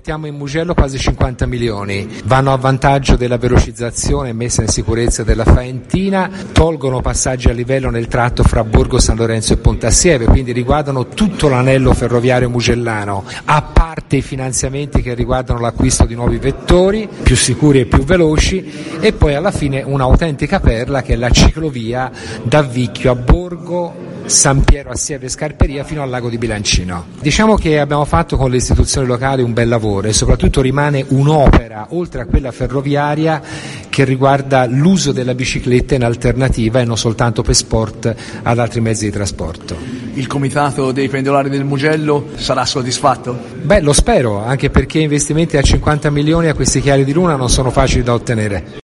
mettiamo in Mugello quasi 50 milioni, vanno a vantaggio della velocizzazione e messa in sicurezza della Faentina, tolgono passaggi a livello nel tratto fra Borgo San Lorenzo e Pontassieve, quindi riguardano tutto l'anello ferroviario mugellano, a parte i finanziamenti che riguardano l'acquisto di nuovi vettori più sicuri e più veloci, e poi alla fine un'autentica perla che è la ciclovia da Vicchio a Borgo, San Piero a Sieve Scarperia fino al lago di Bilancino. Diciamo che abbiamo fatto con le istituzioni locali un bel lavoro e soprattutto rimane un'opera, oltre a quella ferroviaria, che riguarda l'uso della bicicletta in alternativa e non soltanto per sport ad altri mezzi di trasporto. Il comitato dei pendolari del Mugello sarà soddisfatto? Beh, lo spero, anche perché investimenti a 50 milioni a questi chiari di luna non sono facili da ottenere.